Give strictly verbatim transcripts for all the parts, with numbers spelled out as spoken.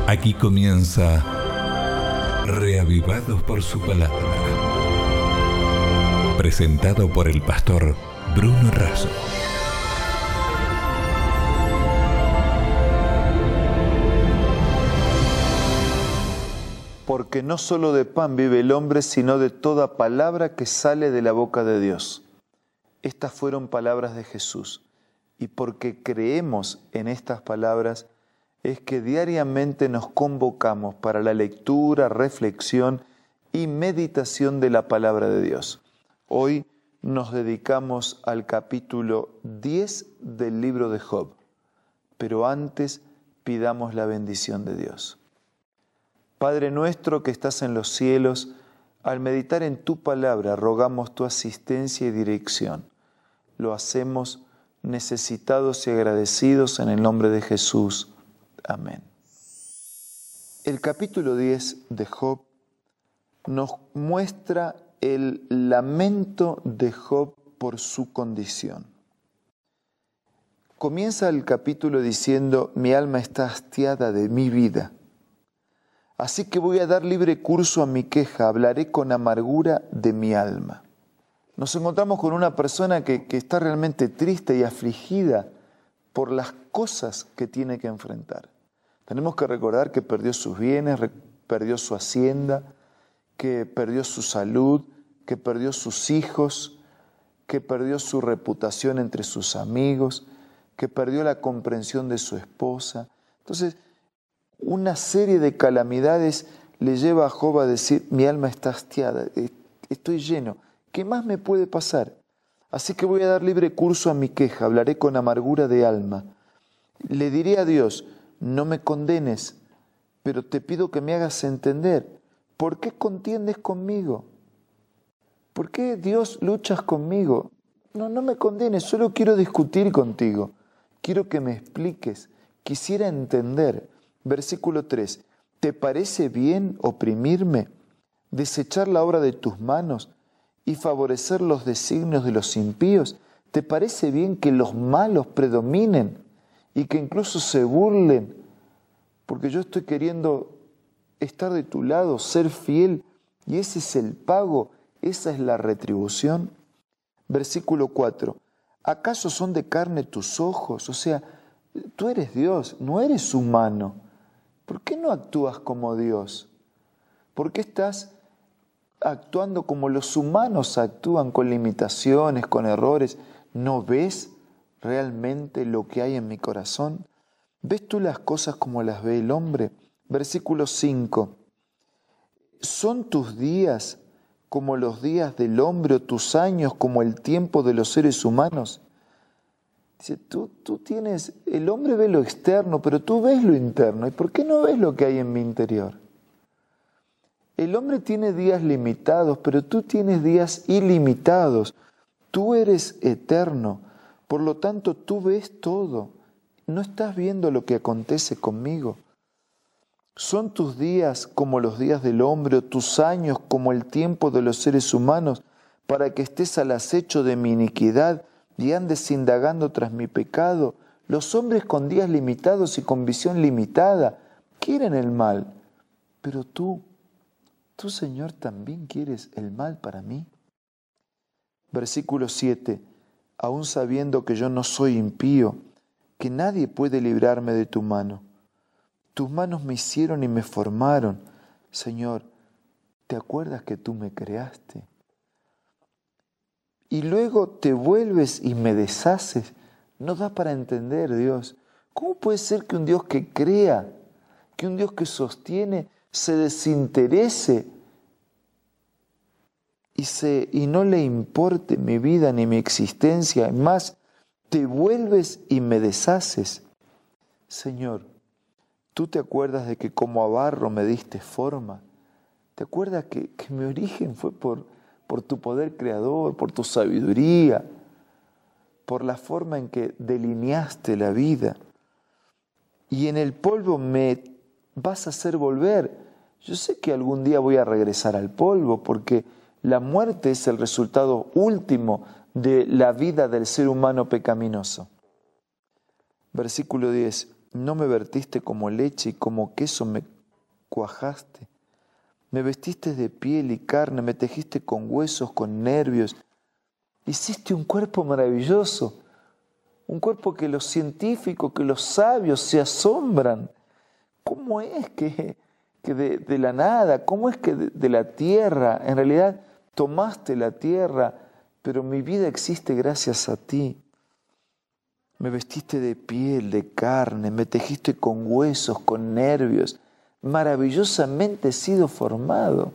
Aquí comienza Reavivados por su palabra. Presentado por el pastor Bruno Razo. Porque no solo de pan vive el hombre, sino de toda palabra que sale de la boca de Dios. Estas fueron palabras de Jesús. Y porque creemos en estas palabras, es que diariamente nos convocamos para la lectura, reflexión y meditación de la palabra de Dios. Hoy nos dedicamos al capítulo diez del libro de Job, pero antes pidamos la bendición de Dios. Padre nuestro que estás en los cielos, al meditar en tu palabra rogamos tu asistencia y dirección. Lo hacemos necesitados y agradecidos en el nombre de Jesús. Amén. El capítulo diez de Job nos muestra el lamento de Job por su condición. Comienza el capítulo diciendo: mi alma está hastiada de mi vida. Así que voy a dar libre curso a mi queja, hablaré con amargura de mi alma. Nos encontramos con una persona que, que está realmente triste y afligida por las cosas que tiene que enfrentar. Tenemos que recordar que perdió sus bienes, perdió su hacienda, que perdió su salud, que perdió sus hijos, que perdió su reputación entre sus amigos, que perdió la comprensión de su esposa. Entonces, una serie de calamidades le lleva a Job a decir: mi alma está hastiada, estoy lleno, ¿qué más me puede pasar? Así que voy a dar libre curso a mi queja, hablaré con amargura de alma. Le diré a Dios: no me condenes, pero te pido que me hagas entender. ¿Por qué contiendes conmigo? ¿Por qué, Dios, luchas conmigo? No, no me condenes, solo quiero discutir contigo. Quiero que me expliques, quisiera entender. Versículo tres. ¿Te parece bien oprimirme, desechar la obra de tus manos y favorecer los designios de los impíos? ¿Te parece bien que los malos predominen y que incluso se burlen? Porque yo estoy queriendo estar de tu lado, ser fiel, y ese es el pago, esa es la retribución. Versículo cuatro. ¿Acaso son de carne tus ojos? O sea, tú eres Dios, no eres humano. ¿Por qué no actúas como Dios? ¿Por qué estás actuando como los humanos actúan, con limitaciones, con errores? ¿No ves realmente lo que hay en mi corazón? ¿Ves tú las cosas como las ve el hombre? Versículo cinco. ¿Son tus días como los días del hombre o tus años como el tiempo de los seres humanos? Dice, tú, tú tienes, el hombre ve lo externo, pero tú ves lo interno. ¿Y por qué no ves lo que hay en mi interior? El hombre tiene días limitados, pero tú tienes días ilimitados. Tú eres eterno, por lo tanto tú ves todo. No estás viendo lo que acontece conmigo. ¿Son tus días como los días del hombre o tus años como el tiempo de los seres humanos para que estés al acecho de mi iniquidad y andes indagando tras mi pecado? Los hombres con días limitados y con visión limitada quieren el mal, pero tú, tú, Señor, también quieres el mal para mí. Versículo siete. Aún sabiendo que yo no soy impío, que nadie puede librarme de tu mano. Tus manos me hicieron y me formaron. Señor, ¿te acuerdas que tú me creaste? Y luego te vuelves y me deshaces. No da para entender, Dios. ¿Cómo puede ser que un Dios que crea, que un Dios que sostiene, se desinterese y, se, y no le importe mi vida ni mi existencia? Además, te vuelves y me deshaces. Señor, tú te acuerdas de que como a barro me diste forma. ¿Te acuerdas que, que mi origen fue por... por tu poder creador, por tu sabiduría, por la forma en que delineaste la vida? Y en el polvo me vas a hacer volver. Yo sé que algún día voy a regresar al polvo, porque la muerte es el resultado último de la vida del ser humano pecaminoso. Versículo diez. no me vertiste como leche y como queso me cuajaste. Me vestiste de piel y carne, me tejiste con huesos, con nervios. Hiciste un cuerpo maravilloso, un cuerpo que los científicos, que los sabios se asombran. ¿Cómo es que, que de, de la nada, cómo es que de, de la tierra, en realidad tomaste la tierra, pero mi vida existe gracias a ti? Me vestiste de piel, de carne, me tejiste con huesos, con nervios. Maravillosamente he sido formado.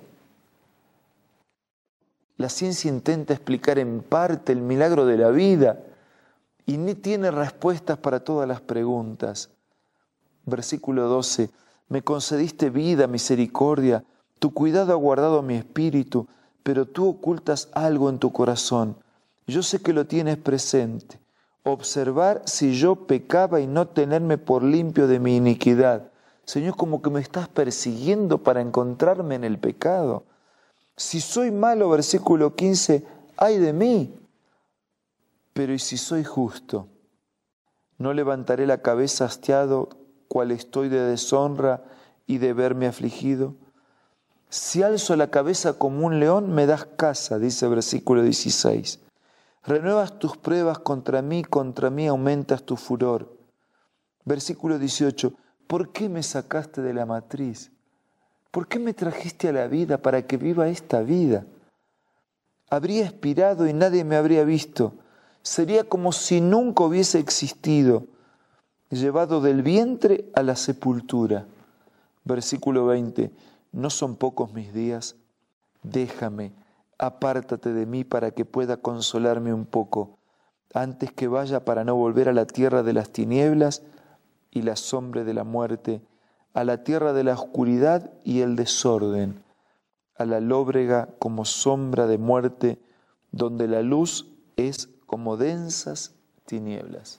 La ciencia intenta explicar en parte el milagro de la vida y ni tiene respuestas para todas las preguntas. Versículo doce. Me concediste vida, misericordia, tu cuidado ha guardado mi espíritu, pero tú ocultas algo en tu corazón. Yo sé que lo tienes presente. Observar si yo pecaba y no tenerme por limpio de mi iniquidad. Señor, como que me estás persiguiendo para encontrarme en el pecado. Si soy malo, versículo quince, ¡ay de mí! Pero ¿y si soy justo? ¿No levantaré la cabeza hastiado, cual estoy de deshonra y de verme afligido? Si alzo la cabeza como un león, me das caza, dice versículo dieciséis. Renuevas tus pruebas contra mí, contra mí aumentas tu furor. Versículo dieciocho. ¿Por qué me sacaste de la matriz? ¿Por qué me trajiste a la vida para que viva esta vida? Habría expirado y nadie me habría visto. Sería como si nunca hubiese existido, llevado del vientre a la sepultura. Versículo veinte. ¿No son pocos mis días? Déjame, apártate de mí para que pueda consolarme un poco, antes que vaya para no volver a la tierra de las tinieblas y la sombra de la muerte, a la tierra de la oscuridad y el desorden, a la lóbrega como sombra de muerte, donde la luz es como densas tinieblas.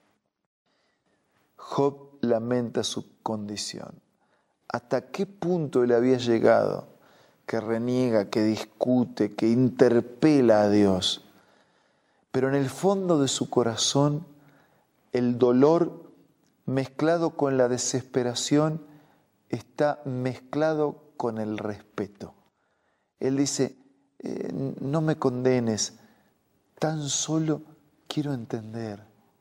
Job lamenta su condición. ¿Hasta qué punto él había llegado? Que reniega, que discute, que interpela a Dios. Pero en el fondo de su corazón, el dolor mezclado con la desesperación está mezclado con el respeto. Él dice, eh, no me condenes, tan solo quiero entender.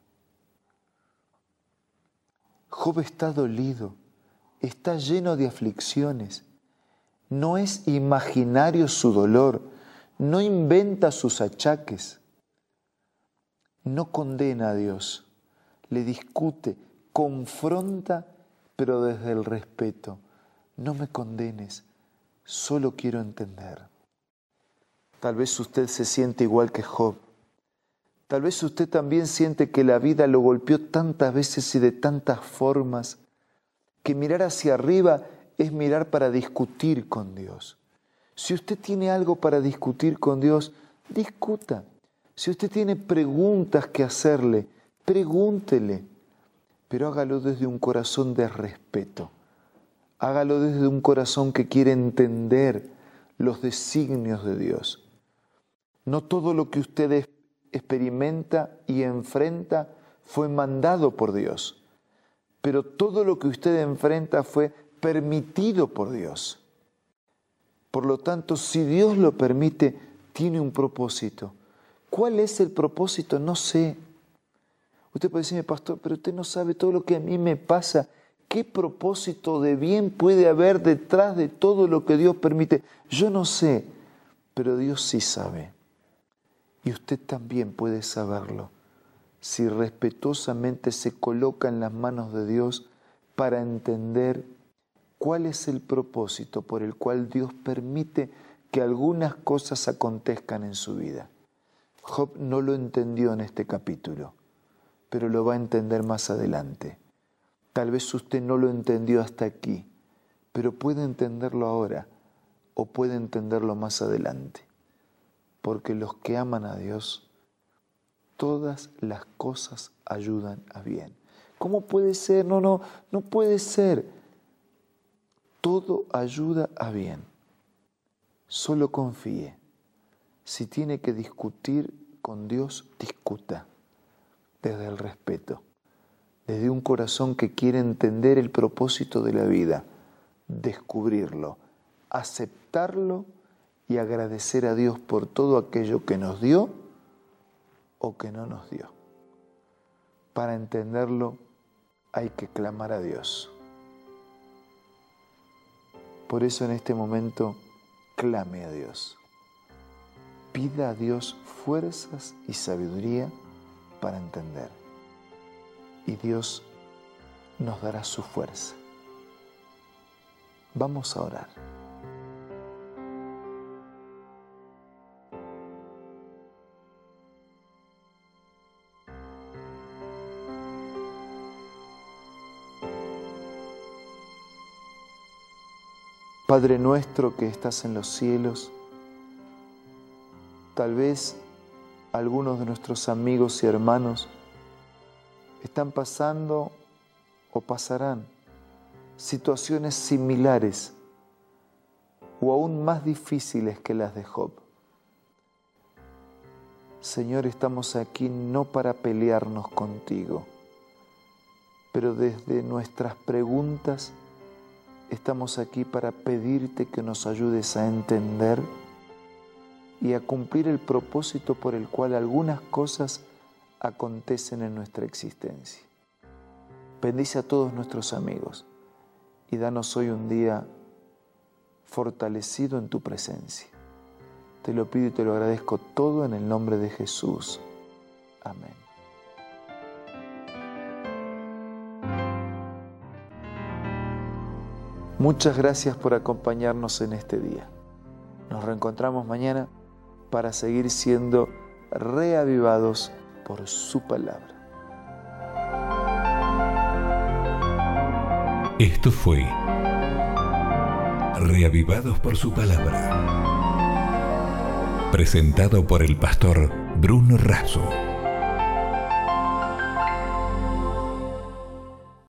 Job está dolido, está lleno de aflicciones. No es imaginario su dolor, no inventa sus achaques. No condena a Dios, le discute, confronta, pero desde el respeto. No me condenes, solo quiero entender. Tal vez usted se siente igual que Job. Tal vez usted también siente que la vida lo golpeó tantas veces y de tantas formas, que mirar hacia arriba es mirar para discutir con Dios. Si usted tiene algo para discutir con Dios, discuta. Si usted tiene preguntas que hacerle, pregúntele. Pero hágalo desde un corazón de respeto. Hágalo desde un corazón que quiere entender los designios de Dios. No todo lo que usted experimenta y enfrenta fue mandado por Dios, pero todo lo que usted enfrenta fue permitido por Dios. Por lo tanto, si Dios lo permite, tiene un propósito. ¿Cuál es el propósito? No sé. Usted puede decirme, pastor, pero usted no sabe todo lo que a mí me pasa. ¿Qué propósito de bien puede haber detrás de todo lo que Dios permite? Yo no sé, pero Dios sí sabe. Y usted también puede saberlo si respetuosamente se coloca en las manos de Dios para entender cuál es el propósito por el cual Dios permite que algunas cosas acontezcan en su vida. Job no lo entendió en este capítulo, pero lo va a entender más adelante. Tal vez usted no lo entendió hasta aquí, pero puede entenderlo ahora o puede entenderlo más adelante. Porque los que aman a Dios, todas las cosas ayudan a bien. ¿Cómo puede ser? No, no, no puede ser. Todo ayuda a bien. Solo confíe. Si tiene que discutir con Dios, discuta desde el respeto, desde un corazón que quiere entender el propósito de la vida, descubrirlo, aceptarlo y agradecer a Dios por todo aquello que nos dio o que no nos dio. Para entenderlo hay que clamar a Dios. Por eso en este momento clame a Dios. Pida a Dios fuerzas y sabiduría para entender. Y Dios nos dará su fuerza. Vamos a orar. Padre nuestro que estás en los cielos, tal vez algunos de nuestros amigos y hermanos están pasando o pasarán situaciones similares o aún más difíciles que las de Job. Señor, estamos aquí no para pelearnos contigo, pero desde nuestras preguntas estamos aquí para pedirte que nos ayudes a entender y a cumplir el propósito por el cual algunas cosas acontecen en nuestra existencia. Bendice a todos nuestros amigos y danos hoy un día fortalecido en tu presencia. Te lo pido y te lo agradezco todo en el nombre de Jesús. Amén. Muchas gracias por acompañarnos en este día. Nos reencontramos mañana para seguir siendo reavivados por su palabra. Esto fue Reavivados por su palabra, presentado por el pastor Bruno Razo.